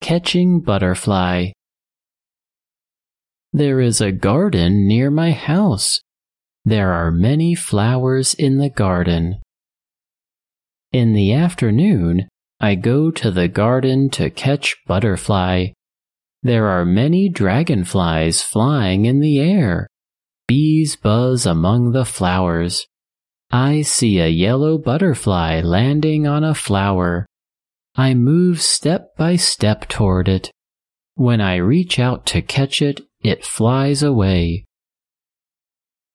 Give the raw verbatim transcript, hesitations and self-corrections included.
Catching butterfly. There is a garden near my house. There are many flowers in the garden. In the afternoon, I go to the garden to catch butterfly. There are many dragonflies flying in the air. Bees buzz among the flowers. I see a yellow butterfly landing on a flower. I move step by step toward it. When I reach out to catch it, it flies away.